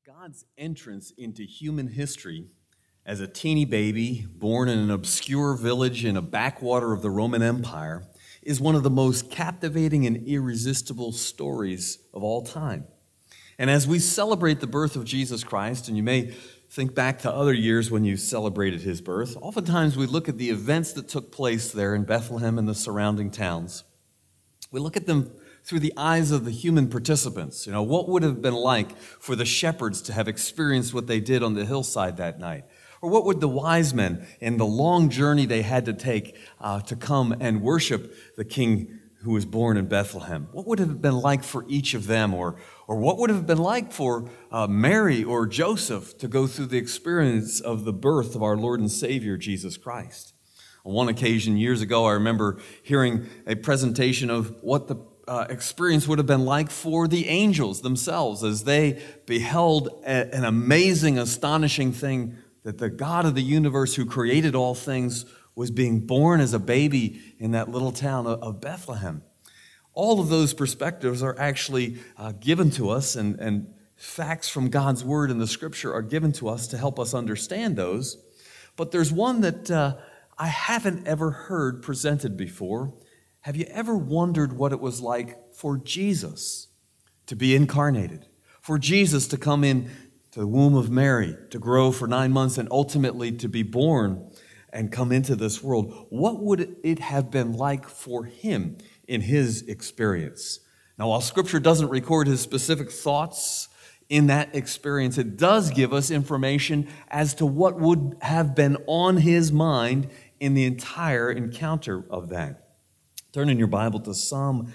God's entrance into human history as a teeny baby born in an obscure village in a backwater of the Roman Empire is one of the most captivating and irresistible stories of all time. And as we celebrate the birth of Jesus Christ, and you may think back to other years when you celebrated his birth, oftentimes we look at the events that took place there in Bethlehem and the surrounding towns. We look at them through the eyes of the human participants. What would have been like for the shepherds to have experienced what they did on the hillside that night? Or what would the wise men in the long journey they had to take to come and worship the king who was born in Bethlehem? What would it have been like for each of them? Or what would it have been like for Mary or Joseph to go through the experience of the birth of our Lord and Savior, Jesus Christ? On one occasion years ago, I remember hearing a presentation of what the experience would have been like for the angels themselves as they beheld an amazing, astonishing thing that the God of the universe who created all things was being born as a baby in that little town of Bethlehem. All of those perspectives are actually given to us, and facts from God's Word in the Scripture are given to us to help us understand those. But there's one that I haven't ever heard presented before. Have you ever wondered what it was like for Jesus to be incarnated, for Jesus to come in to the womb of Mary, to grow for 9 months, and ultimately to be born and come into this world? What would it have been like for him in his experience? Now, while Scripture doesn't record his specific thoughts in that experience, it does give us information as to what would have been on his mind in the entire encounter of that. Turn in your Bible to Psalm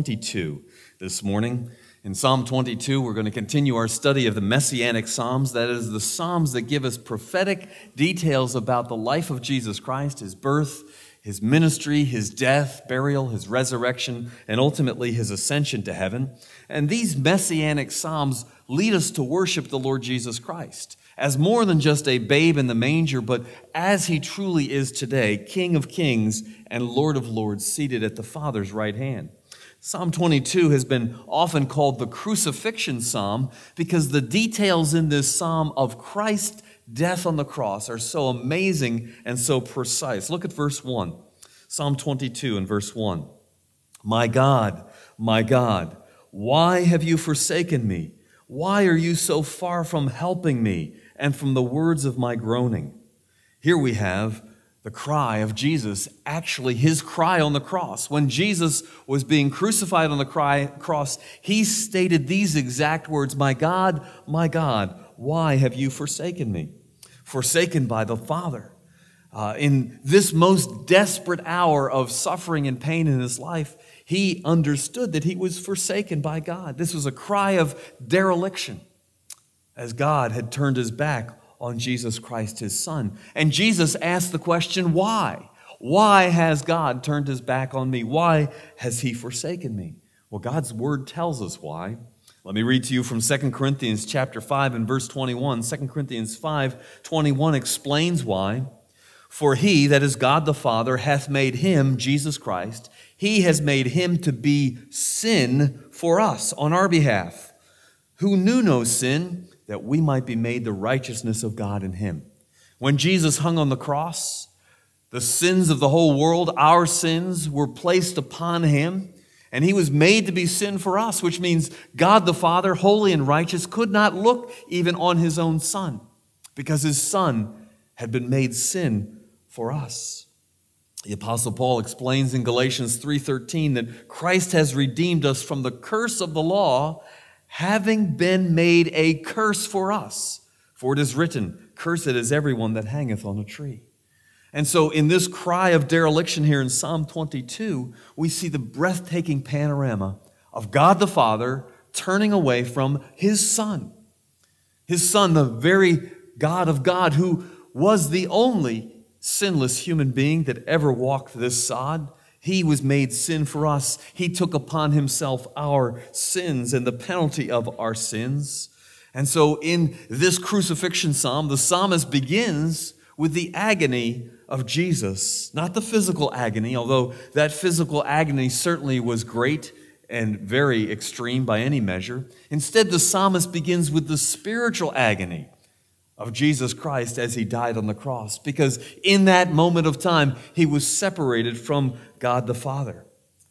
22 this morning. In Psalm 22, we're going to continue our study of the Messianic Psalms. That is, the Psalms that give us prophetic details about the life of Jesus Christ, his birth, his ministry, his death, burial, his resurrection, and ultimately his ascension to heaven. And these Messianic Psalms lead us to worship the Lord Jesus Christ as more than just a babe in the manger, but as he truly is today, King of kings and Lord of lords, seated at the Father's right hand. Psalm 22 has been often called the crucifixion psalm because the details in this psalm of Christ's death on the cross are so amazing and so precise. Look at verse 1. Psalm 22 and verse 1. My God, why have you forsaken me? Why are you so far from helping me and from the words of my groaning? Here we have the cry of Jesus, actually his cry on the cross. When Jesus was being crucified on the cross, he stated these exact words, my God, why have you forsaken me? Forsaken by the Father. In this most desperate hour of suffering and pain in his life, he understood that he was forsaken by God. This was a cry of dereliction as God had turned his back on Jesus Christ, his Son. And Jesus asked the question, why? Why has God turned his back on me? Why has he forsaken me? Well, God's Word tells us why. Let me read to you from 2 Corinthians chapter 5 and verse 21. 2 Corinthians 5:21 explains why. For he, that is God the Father, hath made him, Jesus Christ, he has made him to be sin for us on our behalf, who knew no sin, that we might be made the righteousness of God in him. When Jesus hung on the cross, the sins of the whole world, our sins, were placed upon him, and he was made to be sin for us, which means God the Father, holy and righteous, could not look even on his own Son, because his Son had been made sin for us. The Apostle Paul explains in Galatians 3:13 that Christ has redeemed us from the curse of the law, having been made a curse for us. For it is written, cursed is everyone that hangeth on a tree. And so in this cry of dereliction here in Psalm 22, we see the breathtaking panorama of God the Father turning away from his Son. His Son, the very God of God, who was the only sinless human being that ever walked this sod. He was made sin for us. He took upon himself our sins and the penalty of our sins. And so in this crucifixion psalm, the psalmist begins with the agony of Jesus, not the physical agony, although that physical agony certainly was great and very extreme by any measure. Instead, the psalmist begins with the spiritual agony of Jesus Christ as he died on the cross, because in that moment of time, he was separated from God the Father.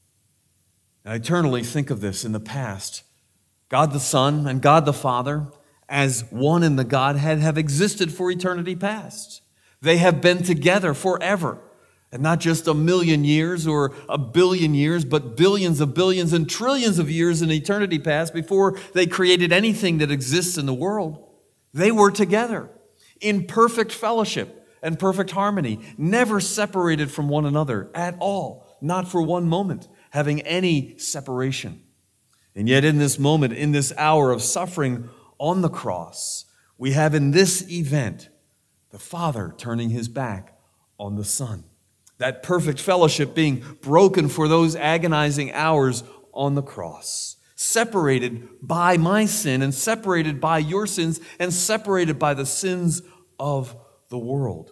And I eternally think of this in the past. God the Son and God the Father, as one in the Godhead, have existed for eternity past. They have been together forever. And not just a million years or a billion years, but billions of billions and trillions of years in eternity past before they created anything that exists in the world. They were together in perfect fellowship and perfect harmony, never separated from one another at all, not for one moment, having any separation. And yet in this moment, in this hour of suffering on the cross, we have in this event the Father turning his back on the Son. That perfect fellowship being broken for those agonizing hours on the cross. Separated by my sin and separated by your sins and separated by the sins of the world.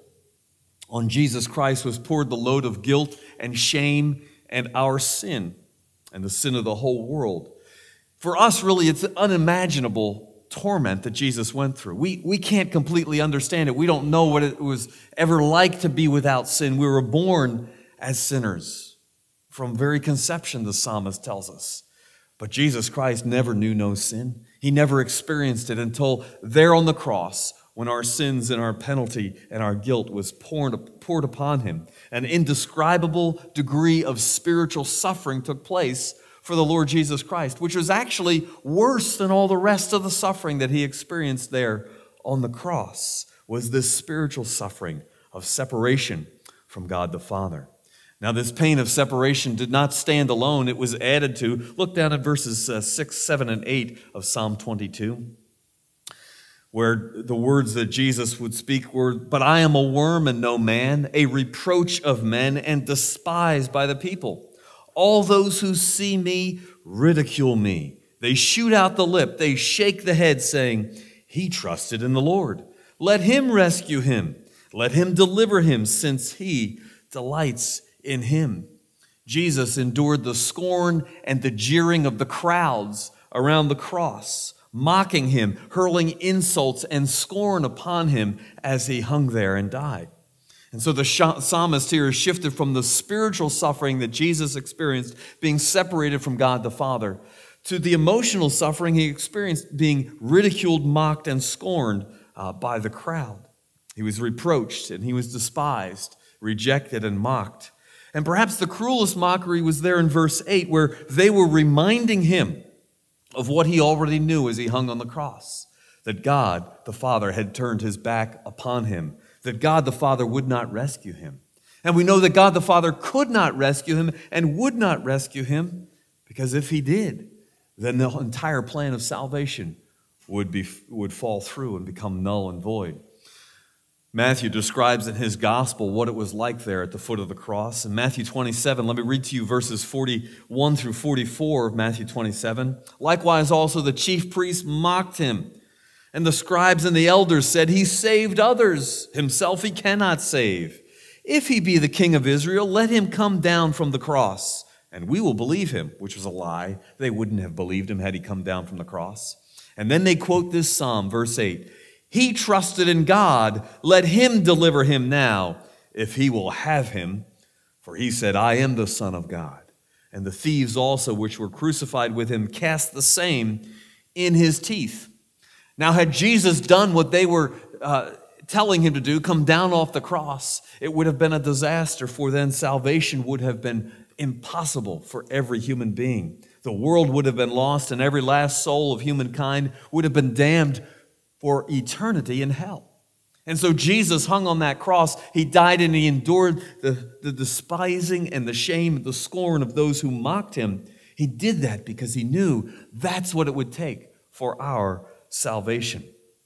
On Jesus Christ was poured the load of guilt and shame and our sin and the sin of the whole world. For us, really, it's an unimaginable torment that Jesus went through. We can't completely understand it. We don't know what it was ever like to be without sin. We were born as sinners from very conception, the psalmist tells us. But Jesus Christ never knew no sin. He never experienced it until there on the cross, when our sins and our penalty and our guilt was poured upon him. An indescribable degree of spiritual suffering took place for the Lord Jesus Christ, which was actually worse than all the rest of the suffering that he experienced there on the cross, was this spiritual suffering of separation from God the Father. Now, this pain of separation did not stand alone. It was added to. Look down at verses 6, 7, and 8 of Psalm 22, where the words that Jesus would speak were, "But I am a worm and no man, a reproach of men and despised by the people. All those who see me ridicule me. They shoot out the lip, they shake the head, saying, 'He trusted in the Lord. Let him rescue him. Let him deliver him, since he delights in him.'" Jesus endured the scorn and the jeering of the crowds around the cross, mocking him, hurling insults and scorn upon him as he hung there and died. And so the psalmist here is shifted from the spiritual suffering that Jesus experienced, being separated from God the Father, to the emotional suffering he experienced, being ridiculed, mocked, and scorned by the crowd. He was reproached and he was despised, rejected and mocked. And perhaps the cruelest mockery was there in verse 8, where they were reminding him of what he already knew as he hung on the cross, that God the Father had turned his back upon him, that God the Father would not rescue him. And we know that God the Father could not rescue him and would not rescue him, because if he did, then the entire plan of salvation would fall through and become null and void. Matthew describes in his gospel what it was like there at the foot of the cross. In Matthew 27, let me read to you verses 41 through 44 of Matthew 27. "Likewise also the chief priests mocked him, and the scribes and the elders said, 'He saved others, himself he cannot save. If he be the King of Israel, let him come down from the cross, and we will believe him,'" which was a lie. They wouldn't have believed him had he come down from the cross. And then they quote this psalm, verse 8, "He trusted in God, let him deliver him now, if he will have him. For he said, 'I am the Son of God.' And the thieves also, which were crucified with him, cast the same in his teeth." Now, had Jesus done what they were telling him to do, come down off the cross, it would have been a disaster, for then salvation would have been impossible for every human being. The world would have been lost, and every last soul of humankind would have been damned for eternity in hell. And so Jesus hung on that cross. He died and he endured the despising and the shame, the scorn of those who mocked him. He did that because he knew that's what it would take for our salvation.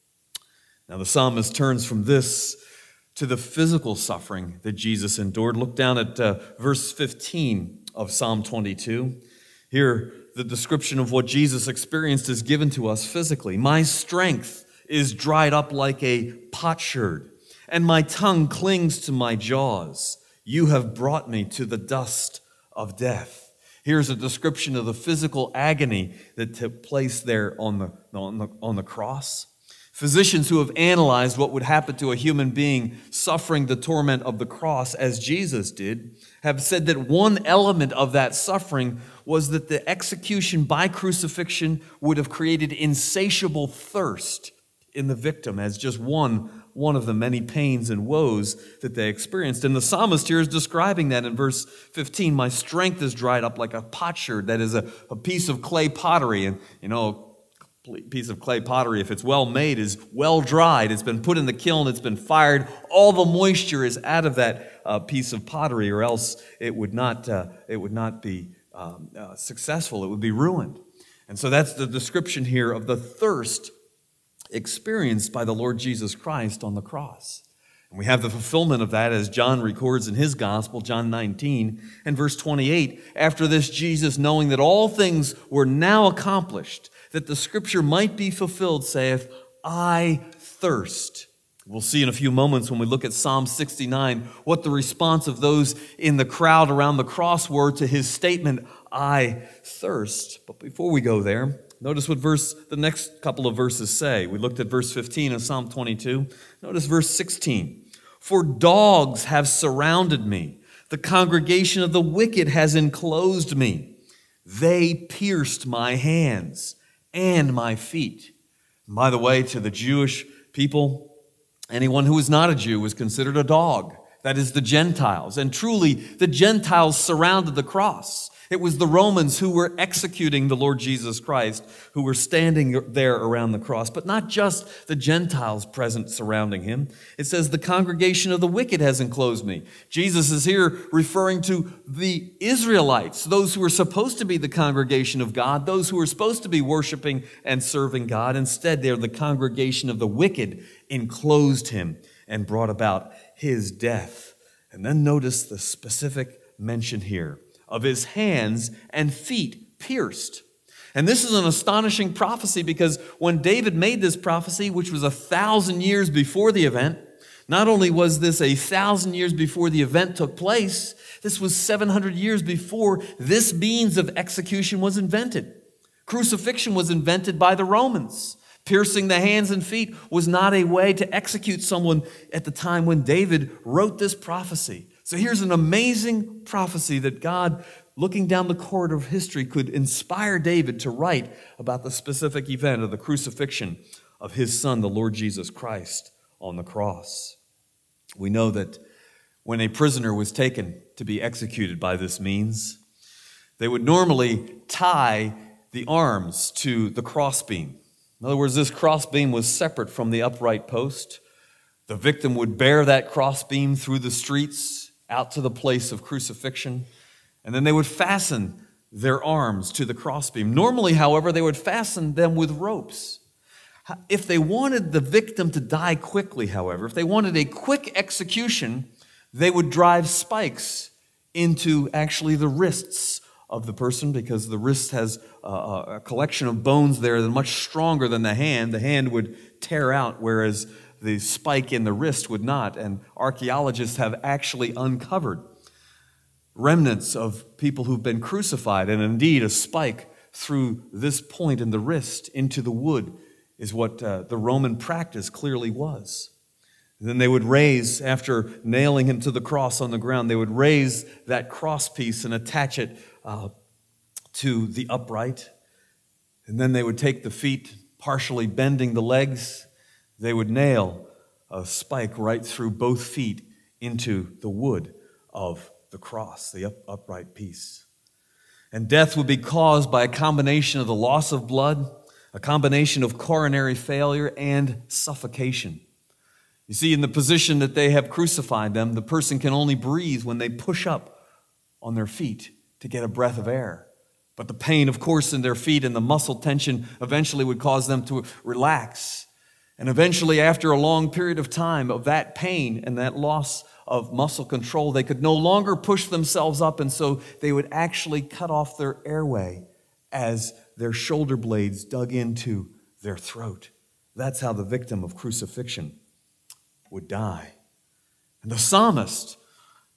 Now the psalmist turns from this to the physical suffering that Jesus endured. Look down at verse 15 of Psalm 22. Here, the description of what Jesus experienced is given to us physically. "My strength is dried up like a potsherd, and my tongue clings to my jaws. You have brought me to the dust of death." Here's a description of the physical agony that took place there on the cross. Physicians who have analyzed what would happen to a human being suffering the torment of the cross as Jesus did have said that one element of that suffering was that the execution by crucifixion would have created insatiable thirst in the victim as just one of the many pains and woes that they experienced. And the psalmist here is describing that in verse 15. My strength is dried up like a potsherd, that is a piece of clay pottery. And a piece of clay pottery, if it's well made, is well dried. It's been put in the kiln, it's been fired. All the moisture is out of that piece of pottery, or else it would not be successful. It would be ruined. And so that's the description here of the thirst experienced by the Lord Jesus Christ on the cross. And we have the fulfillment of that as John records in his gospel, John 19 and verse 28. After this, Jesus, knowing that all things were now accomplished, that the scripture might be fulfilled, saith, I thirst. We'll see in a few moments when we look at Psalm 69 what the response of those in the crowd around the cross were to his statement, I thirst. But before we go there, notice what the next couple of verses say. We looked at verse 15 of Psalm 22. Notice verse 16. For dogs have surrounded me. The congregation of the wicked has enclosed me. They pierced my hands and my feet. And by the way, to the Jewish people, anyone who was not a Jew was considered a dog. That is the Gentiles. And truly, the Gentiles surrounded the cross. It was the Romans who were executing the Lord Jesus Christ, who were standing there around the cross, but not just the Gentiles present surrounding him. It says, the congregation of the wicked has enclosed me. Jesus is here referring to the Israelites, those who were supposed to be the congregation of God, those who were supposed to be worshiping and serving God. Instead, they're the congregation of the wicked enclosed him and brought about his death. And then notice the specific mention here of his hands and feet pierced. And this is an astonishing prophecy because when David made this prophecy, which was 1,000 years before the event, not only was this 1,000 years before the event took place, this was 700 years before this means of execution was invented. Crucifixion was invented by the Romans. Piercing the hands and feet was not a way to execute someone at the time when David wrote this prophecy. So here's an amazing prophecy that God, looking down the corridor of history, could inspire David to write about the specific event of the crucifixion of his son, the Lord Jesus Christ, on the cross. We know that when a prisoner was taken to be executed by this means, they would normally tie the arms to the crossbeam. In other words, this crossbeam was separate from the upright post. The victim would bear that crossbeam through the streets out to the place of crucifixion, and then they would fasten their arms to the crossbeam. Normally, however, they would fasten them with ropes. If they wanted the victim to die quickly, however, if they wanted a quick execution, they would drive spikes into actually the wrists of the person, because the wrist has a collection of bones there that are much stronger than the hand. The hand would tear out, whereas the spike in the wrist would not. And archaeologists have actually uncovered remnants of people who've been crucified. And indeed, a spike through this point in the wrist into the wood is what the Roman practice clearly was. And then they would raise, after nailing him to the cross on the ground, they would raise that cross piece and attach it to the upright. And then they would take the feet, partially bending the legs. They would nail a spike right through both feet into the wood of the cross, the upright piece. And death would be caused by a combination of the loss of blood, a combination of coronary failure, and suffocation. You see, in the position that they have crucified them, the person can only breathe when they push up on their feet to get a breath of air. But the pain, of course, in their feet and the muscle tension eventually would cause them to relax. And eventually, after a long period of time of that pain and that loss of muscle control, they could no longer push themselves up, and so they would actually cut off their airway as their shoulder blades dug into their throat. That's how the victim of crucifixion would die. And the psalmist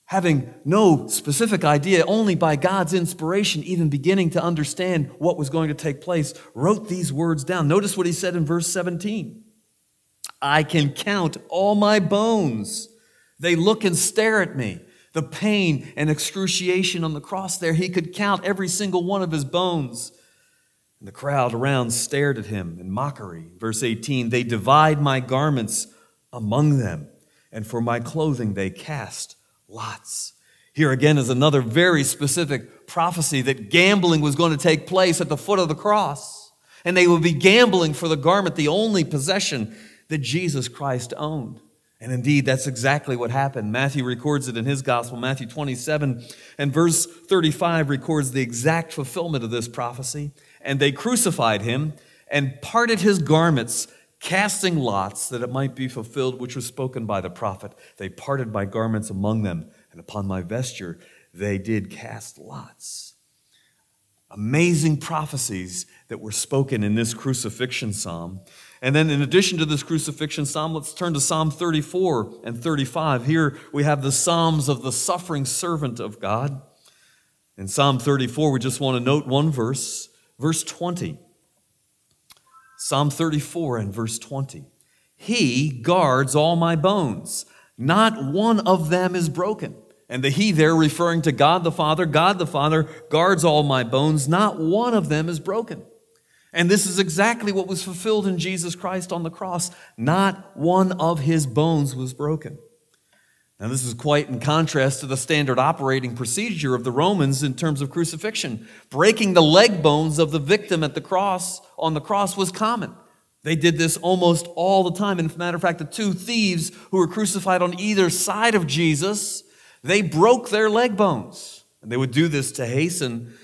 having no specific idea, only by God's inspiration, even beginning to understand what was going to take place, wrote these words down. Notice what he said in verse 17. I can count all my bones. They look and stare at me. The pain and excruciation on the cross there, he could count every single one of his bones. And the crowd around stared at him in mockery. Verse 18, they divide my garments among them, and for my clothing they cast lots. Here again is another very specific prophecy that gambling was going to take place at the foot of the cross. And they would be gambling for the garment, the only possession that Jesus Christ owned. And indeed, that's exactly what happened. Matthew records it in his gospel. Matthew 27 and verse 35 records the exact fulfillment of this prophecy. And they crucified him and parted his garments, casting lots that it might be fulfilled, which was spoken by the prophet. They parted my garments among them, and upon my vesture they did cast lots. Amazing prophecies that were spoken in this crucifixion psalm. And then in addition to this crucifixion psalm, let's turn to Psalm 34 and 35. Here we have the Psalms of the suffering servant of God. In Psalm 34, we just want to note one verse, verse 20. Psalm 34 and verse 20. He guards all my bones. Not one of them is broken. And the he there referring to God the Father guards all my bones. Not one of them is broken. And this is exactly what was fulfilled in Jesus Christ on the cross. Not one of his bones was broken. Now, this is quite in contrast to the standard operating procedure of the Romans in terms of crucifixion. Breaking the leg bones of the victim at the cross, on the cross, was common. They did this almost all the time. And as a matter of fact, the two thieves who were crucified on either side of Jesus, they broke their leg bones. And they would do this to hasten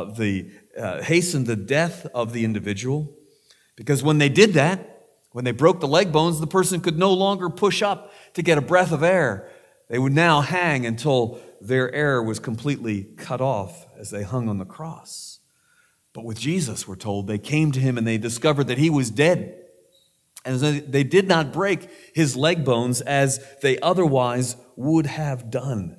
the death of the individual. Because when they did that, when they broke the leg bones, the person could no longer push up to get a breath of air. They would now hang until their air was completely cut off as they hung on the cross. But with Jesus, we're told, they came to him and they discovered that he was dead. And they did not break his leg bones as they otherwise would have done.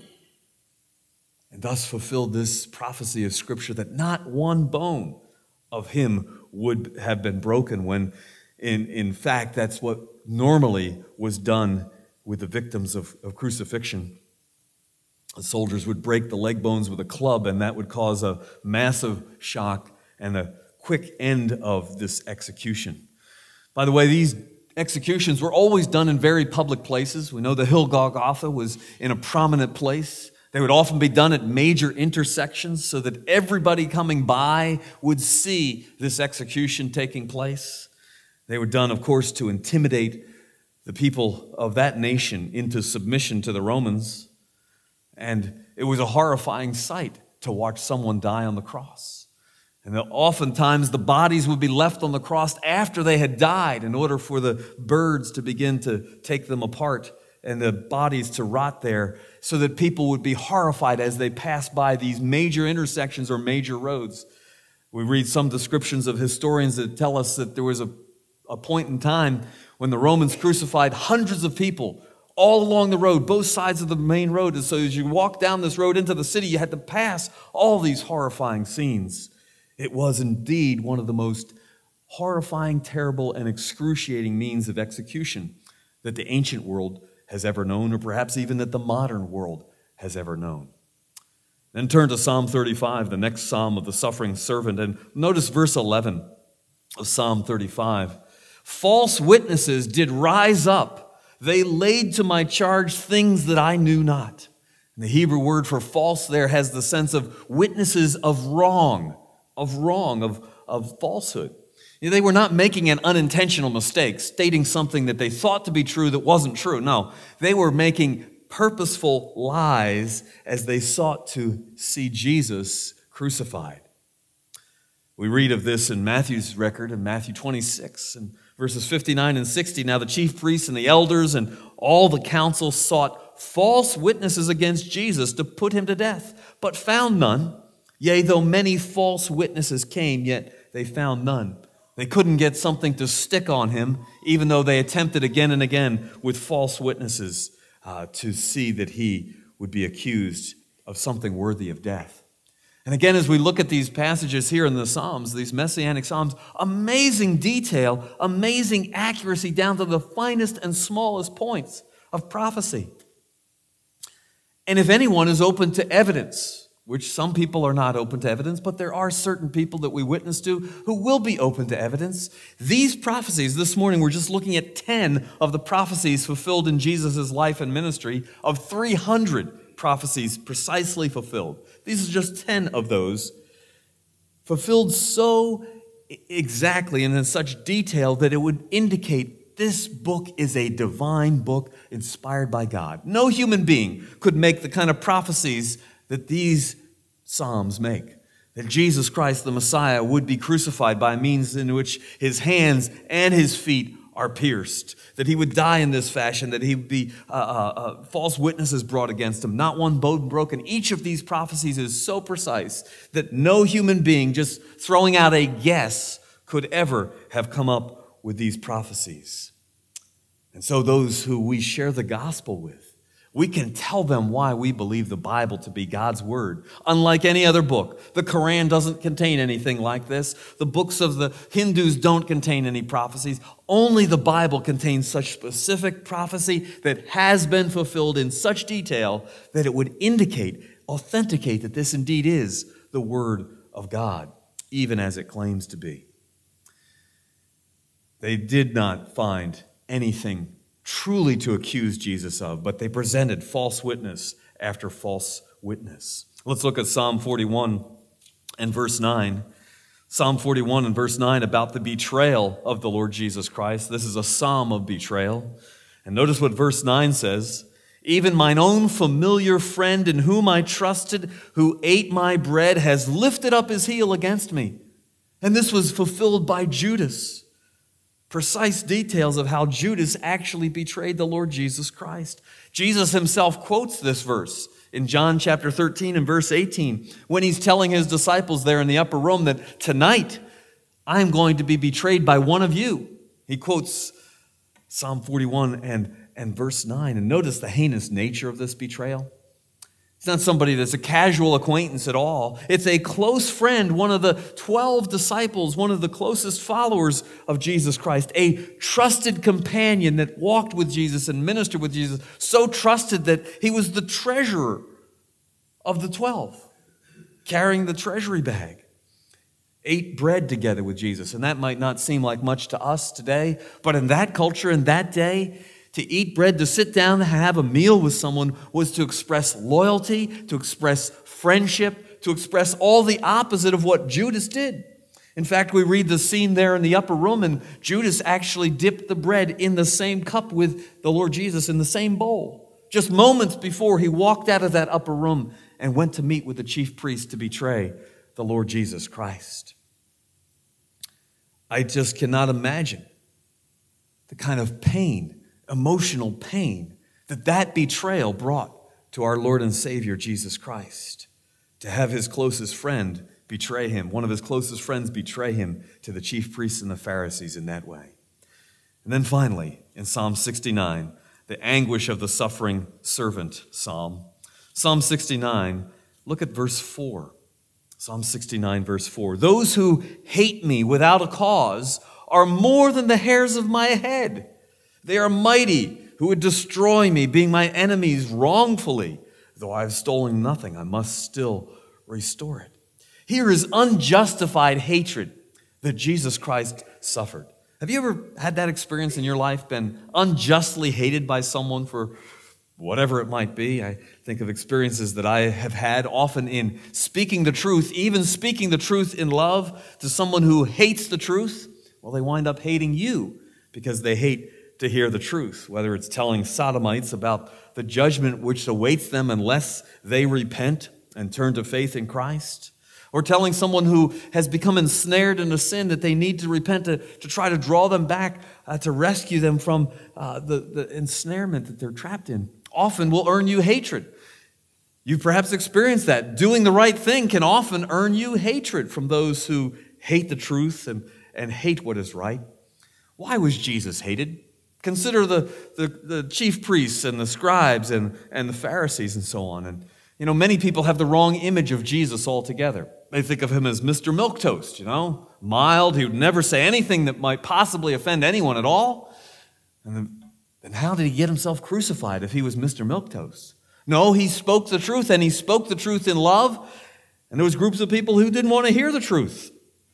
And thus fulfilled this prophecy of Scripture that not one bone of him would have been broken, when in fact that's what normally was done with the victims of crucifixion. The soldiers would break the leg bones with a club, and that would cause a massive shock and a quick end of this execution. By the way, these executions were always done in very public places. We know the hill Golgotha was in a prominent place. They would often be done at major intersections so that everybody coming by would see this execution taking place. They were done, of course, to intimidate the people of that nation into submission to the Romans. And it was a horrifying sight to watch someone die on the cross. And oftentimes the bodies would be left on the cross after they had died in order for the birds to begin to take them apart and the bodies to rot there, so that people would be horrified as they passed by these major intersections or major roads. We read some descriptions of historians that tell us that there was a point in time when the Romans crucified hundreds of people all along the road, both sides of the main road. And so as you walk down this road into the city, you had to pass all these horrifying scenes. It was indeed one of the most horrifying, terrible, and excruciating means of execution that the ancient world has ever known, or perhaps even that the modern world has ever known. Then turn to Psalm 35, the next psalm of the suffering servant, and notice verse 11 of Psalm 35. False witnesses did rise up. They laid to my charge things that I knew not. And the Hebrew word for false there has the sense of witnesses of wrong, of falsehood. They were not making an unintentional mistake, stating something that they thought to be true that wasn't true. No, they were making purposeful lies as they sought to see Jesus crucified. We read of this in Matthew's record in Matthew 26 and verses 59 and 60. Now the chief priests and the elders and all the council sought false witnesses against Jesus to put him to death, but found none. Yea, though many false witnesses came, yet they found none. They couldn't get something to stick on him, even though they attempted again and again with false witnesses to see that he would be accused of something worthy of death. And again, as we look at these passages here in the Psalms, these Messianic Psalms, amazing detail, amazing accuracy down to the finest and smallest points of prophecy. And if anyone is open to evidence, which some people are not open to evidence, but there are certain people that we witness to who will be open to evidence. These prophecies, this morning we're just looking at 10 of the prophecies fulfilled in Jesus' life and ministry, of 300 prophecies precisely fulfilled. These are just 10 of those, fulfilled so exactly and in such detail that it would indicate this book is a divine book inspired by God. No human being could make the kind of prophecies that these Psalms make. That Jesus Christ, the Messiah, would be crucified by means in which his hands and his feet are pierced. That he would die in this fashion. That he would be false witnesses brought against him. Not one bone broken. Each of these prophecies is so precise that no human being, just throwing out a guess, could ever have come up with these prophecies. And so those who we share the gospel with, we can tell them why we believe the Bible to be God's word. Unlike any other book, the Quran doesn't contain anything like this. The books of the Hindus don't contain any prophecies. Only the Bible contains such specific prophecy that has been fulfilled in such detail that it would indicate, authenticate that this indeed is the word of God, even as it claims to be. They did not find anything truly to accuse Jesus of, but they presented false witness after false witness. Let's look at Psalm 41 and verse 9. Psalm 41 and verse 9 about the betrayal of the Lord Jesus Christ. This is a psalm of betrayal. And notice what verse 9 says. Even mine own familiar friend in whom I trusted, who ate my bread, has lifted up his heel against me. And this was fulfilled by Judas. Precise details of how Judas actually betrayed the Lord Jesus Christ. Jesus himself quotes this verse in John chapter 13 and verse 18 when he's telling his disciples there in the upper room that tonight I'm going to be betrayed by one of you. He quotes Psalm 41 and verse 9. And notice the heinous nature of this betrayal. It's not somebody that's a casual acquaintance at all. It's a close friend, one of the 12 disciples, one of the closest followers of Jesus Christ, a trusted companion that walked with Jesus and ministered with Jesus, so trusted that he was the treasurer of the 12, carrying the treasury bag. Ate bread together with Jesus, and that might not seem like much to us today, but in that culture, in that day, to eat bread, to sit down, to have a meal with someone was to express loyalty, to express friendship, to express all the opposite of what Judas did. In fact, we read the scene there in the upper room, and Judas actually dipped the bread in the same cup with the Lord Jesus, in the same bowl, just moments before he walked out of that upper room and went to meet with the chief priest to betray the Lord Jesus Christ. I just cannot imagine the kind of pain, emotional pain that betrayal brought to our Lord and Savior Jesus Christ. To have his closest friend betray him, one of his closest friends betray him to the chief priests and the Pharisees in that way. And then finally, in Psalm 69, the anguish of the suffering servant psalm. Psalm 69, look at verse 4. Psalm 69, verse 4. Those who hate me without a cause are more than the hairs of my head. They are mighty who would destroy me, being my enemies wrongfully. Though I have stolen nothing, I must still restore it. Here is unjustified hatred that Jesus Christ suffered. Have you ever had that experience in your life, been unjustly hated by someone for whatever it might be? I think of experiences that I have had often in speaking the truth, even speaking the truth in love to someone who hates the truth. Well, they wind up hating you because they hate to hear the truth, whether it's telling sodomites about the judgment which awaits them unless they repent and turn to faith in Christ, or telling someone who has become ensnared in a sin that they need to repent to try to draw them back, to rescue them from the ensnarement that they're trapped in, often will earn you hatred. You've perhaps experienced that. Doing the right thing can often earn you hatred from those who hate the truth and hate what is right. Why was Jesus hated? Consider the chief priests and the scribes and the Pharisees and so on. And, many people have the wrong image of Jesus altogether. They think of him as Mr. Milquetoast, mild. He would never say anything that might possibly offend anyone at all. And then how did he get himself crucified if he was Mr. Milquetoast? No, he spoke the truth, and he spoke the truth in love. And there was groups of people who didn't want to hear the truth.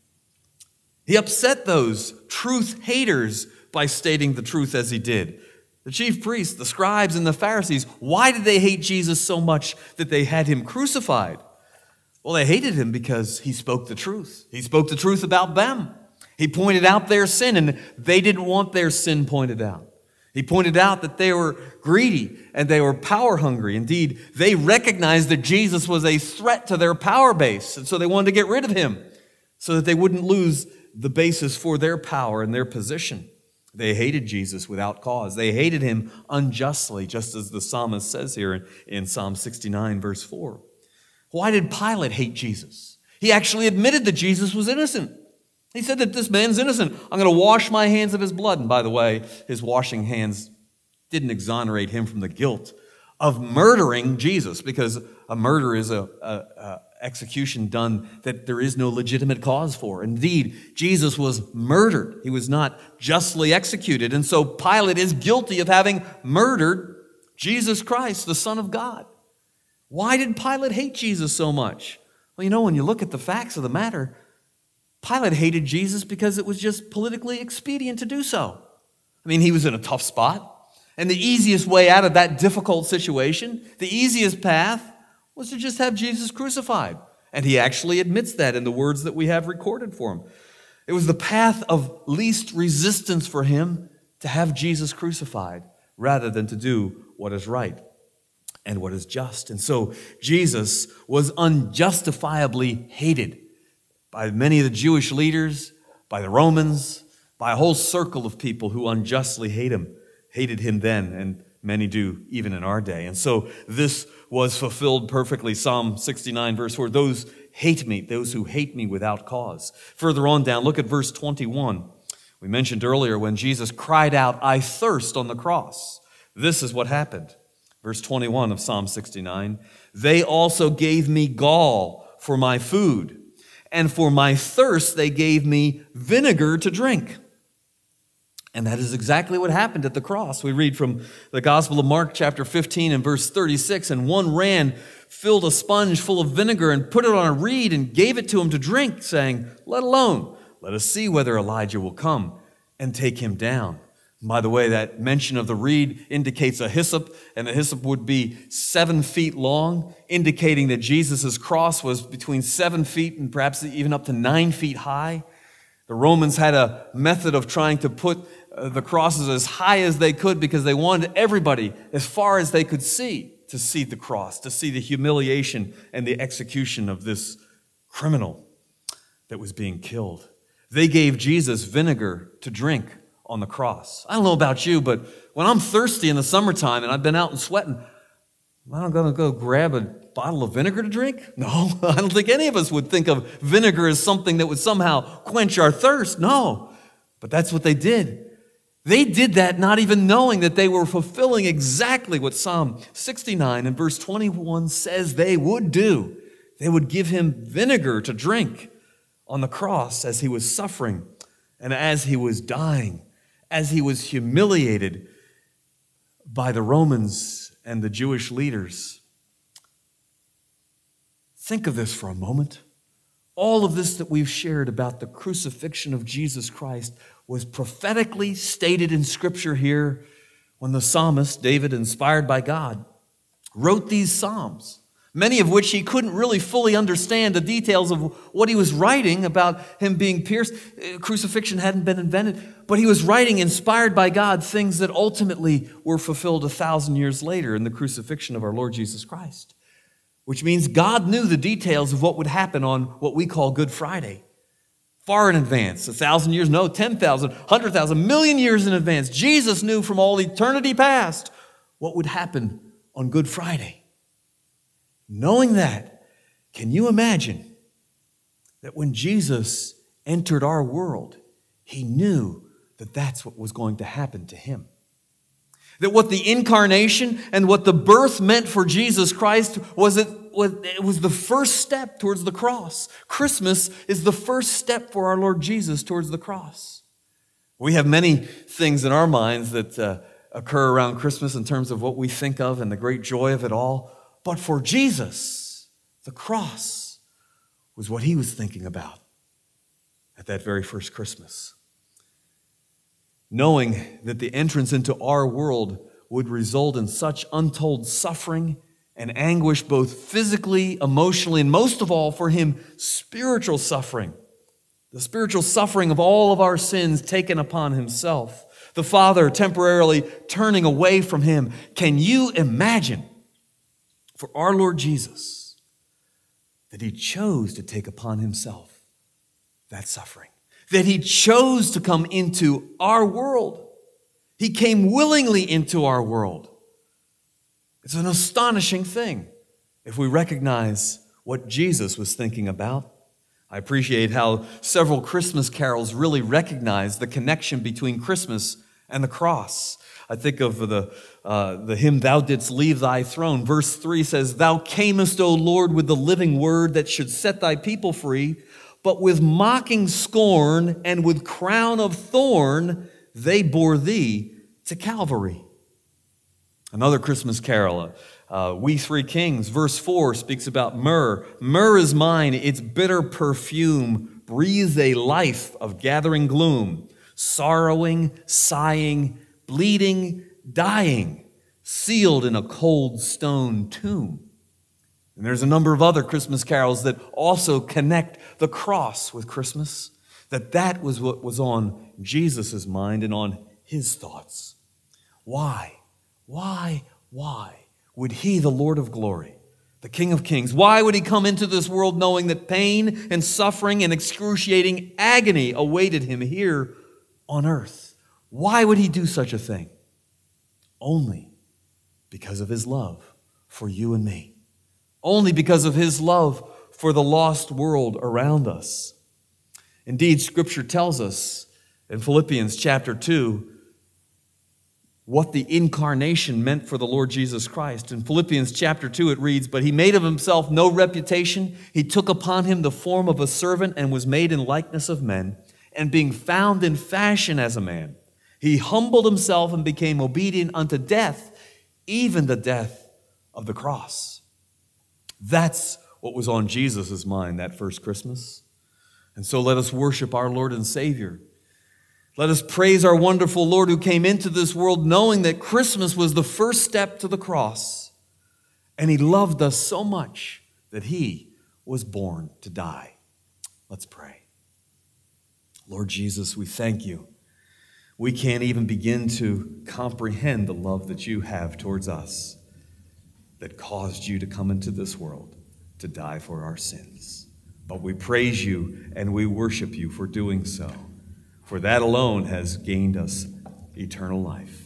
He upset those truth haters by stating the truth as he did. The chief priests, the scribes, and the Pharisees, why did they hate Jesus so much that they had him crucified? Well, they hated him because he spoke the truth. He spoke the truth about them. He pointed out their sin, and they didn't want their sin pointed out. He pointed out that they were greedy and they were power hungry. Indeed, they recognized that Jesus was a threat to their power base, and so they wanted to get rid of him so that they wouldn't lose the basis for their power and their position. They hated Jesus without cause. They hated him unjustly, just as the psalmist says here in Psalm 69, verse 4. Why did Pilate hate Jesus? He actually admitted that Jesus was innocent. He said that this man's innocent. I'm going to wash my hands of his blood. And by the way, his washing hands didn't exonerate him from the guilt of murdering Jesus, because a murder is a execution done that there is no legitimate cause for. Indeed, Jesus was murdered. He was not justly executed. And so Pilate is guilty of having murdered Jesus Christ, the Son of God. Why did Pilate hate Jesus so much? Well, when you look at the facts of the matter, Pilate hated Jesus because it was just politically expedient to do so. He was in a tough spot. And the easiest way out of that difficult situation, the easiest path, was to just have Jesus crucified. And he actually admits that in the words that we have recorded for him. It was the path of least resistance for him to have Jesus crucified rather than to do what is right and what is just. And so Jesus was unjustifiably hated by many of the Jewish leaders, by the Romans, by a whole circle of people who unjustly hated him then, and many do even in our day. And so this was fulfilled perfectly. Psalm 69, verse 4, those who hate me without cause. Further on down, look at verse 21. We mentioned earlier when Jesus cried out, I thirst, on the cross. This is what happened. Verse 21 of Psalm 69, they also gave me gall for my food, and for my thirst they gave me vinegar to drink. And that is exactly what happened at the cross. We read from the Gospel of Mark chapter 15 and verse 36, and one ran, filled a sponge full of vinegar and put it on a reed and gave it to him to drink, saying, let alone, let us see whether Elijah will come and take him down. And by the way, that mention of the reed indicates a hyssop, and the hyssop would be 7 feet long, indicating that Jesus' cross was between 7 feet and perhaps even up to 9 feet high. The Romans had a method of trying to put the crosses as high as they could because they wanted everybody, as far as they could see, to see the cross, to see the humiliation and the execution of this criminal that was being killed. They gave Jesus vinegar to drink on the cross. I don't know about you, but when I'm thirsty in the summertime and I've been out and sweating, am I going to go grab a bottle of vinegar to drink? No, I don't think any of us would think of vinegar as something that would somehow quench our thirst. No, but that's what they did. They did that not even knowing that they were fulfilling exactly what Psalm 69 and verse 21 says they would do. They would give him vinegar to drink on the cross as he was suffering and as he was dying, as he was humiliated by the Romans and the Jewish leaders. Think of this for a moment. All of this that we've shared about the crucifixion of Jesus Christ was prophetically stated in Scripture here when the psalmist, David, inspired by God, wrote these psalms, many of which he couldn't really fully understand the details of what he was writing about him being pierced. Crucifixion hadn't been invented, but he was writing, inspired by God, things that ultimately were fulfilled 1,000 years later in the crucifixion of our Lord Jesus Christ, which means God knew the details of what would happen on what we call Good Friday. Far in advance, 1,000 years, no, 10,000, 100,000, million years in advance. Jesus knew from all eternity past what would happen on Good Friday. Knowing that, can you imagine that when Jesus entered our world, he knew that that's what was going to happen to him? That what the incarnation and what the birth meant for Jesus Christ was it was the first step towards the cross. Christmas is the first step for our Lord Jesus towards the cross. We have many things in our minds that occur around Christmas in terms of what we think of and the great joy of it all. But for Jesus, the cross was what he was thinking about at that very first Christmas. Knowing that the entrance into our world would result in such untold suffering and anguish, both physically, emotionally, and most of all for him, spiritual suffering. The spiritual suffering of all of our sins taken upon himself. The Father temporarily turning away from him. Can you imagine for our Lord Jesus that he chose to take upon himself that suffering? That he chose to come into our world. He came willingly into our world. It's an astonishing thing if we recognize what Jesus was thinking about. I appreciate how several Christmas carols really recognize the connection between Christmas and the cross. I think of the hymn, Thou Didst Leave Thy Throne. Verse 3 says, Thou camest, O Lord, with the living word that should set thy people free, but with mocking scorn and with crown of thorn they bore thee to Calvary. Another Christmas carol, We Three Kings, verse 4 speaks about myrrh. Myrrh is mine, its bitter perfume breathes a life of gathering gloom, sorrowing, sighing, bleeding, dying, sealed in a cold stone tomb. And there's a number of other Christmas carols that also connect the cross with Christmas, that was what was on Jesus' mind and on his thoughts. Why would he, the Lord of glory, the King of kings, why would he come into this world knowing that pain and suffering and excruciating agony awaited him here on earth? Why would he do such a thing? Only because of his love for you and me. Only because of his love for the lost world around us. Indeed, Scripture tells us in Philippians chapter 2 what the incarnation meant for the Lord Jesus Christ. In Philippians chapter 2 it reads, But he made of himself no reputation. He took upon him the form of a servant and was made in likeness of men. And being found in fashion as a man, he humbled himself and became obedient unto death, even the death of the cross. That's what was on Jesus' mind that first Christmas. And so let us worship our Lord and Savior. Let us praise our wonderful Lord who came into this world knowing that Christmas was the first step to the cross. And he loved us so much that he was born to die. Let's pray. Lord Jesus, we thank you. We can't even begin to comprehend the love that you have towards us that caused you to come into this world to die for our sins. But we praise you and we worship you for doing so. For that alone has gained us eternal life.